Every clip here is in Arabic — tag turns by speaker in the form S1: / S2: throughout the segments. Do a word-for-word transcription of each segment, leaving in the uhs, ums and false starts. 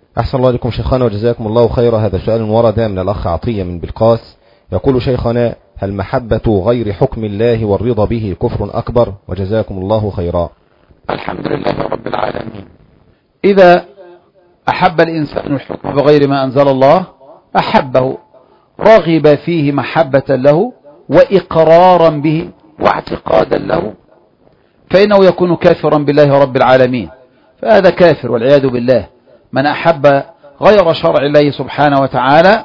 S1: أحسن الله لكم شيخنا وجزاكم الله خيرا. هذا سؤال ورد من الأخ عطية من بلقاس، يقول: شيخنا، هل محبة غير حكم الله والرضا به كفر أكبر؟ وجزاكم الله خيرا.
S2: الحمد لله رب العالمين. إذا أحب الإنسان الحكم بغير ما أنزل الله أحبه، رغب فيه محبة له وإقرارا به واعتقادا له، فإنه يكون كافرا بالله رب العالمين، فهذا كافر والعياذ بالله. من أحب غير شرع الله سبحانه وتعالى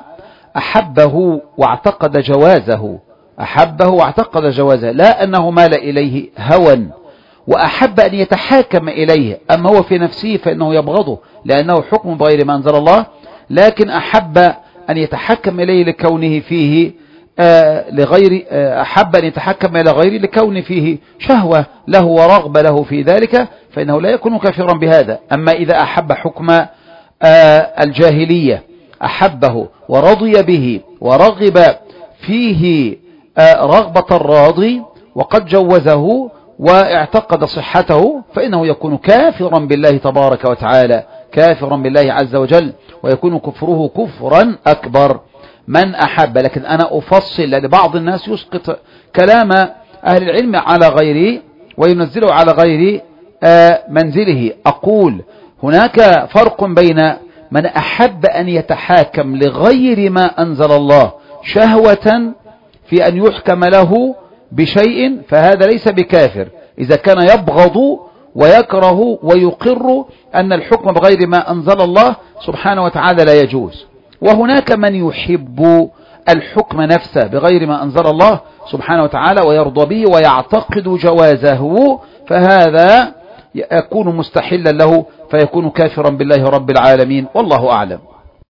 S2: أحبه واعتقد جوازه، أحبه واعتقد جوازه، لا أنه مال إليه هوى وأحب أن يتحاكم إليه، أما هو في نفسه فإنه يبغضه لأنه حكم بغير ما أنزل الله، لكن أحب أن يتحكم إليه لكونه فيه آه لغير آه أحب أن يتحكم إلى غيره لكون فيه شهوة له ورغبة له في ذلك، فإنه لا يكون كافرا بهذا. أما إذا أحب حكم آه الجاهلية أحبه ورضي به ورغب فيه آه رغبة الراضي وقد جوزه واعتقد صحته، فإنه يكون كافرا بالله تبارك وتعالى، كافرا بالله عز وجل، ويكون كفره كفرا أكبر. من أحب، لكن أنا أفصل لبعض الناس يسقط كلام أهل العلم على غيره وينزله على غير منزله. أقول هناك فرق بين من أحب أن يتحاكم لغير ما أنزل الله شهوة في أن يحكم له بشيء، فهذا ليس بكافر إذا كان يبغض ويكره ويقر أن الحكم بغير ما أنزل الله سبحانه وتعالى لا يجوز. وهناك من يحب الحكم نفسه بغير ما أنزل الله سبحانه وتعالى ويرضى به ويعتقد جوازه، فهذا يكون مستحلا له فيكون كافرا بالله رب العالمين، والله أعلم.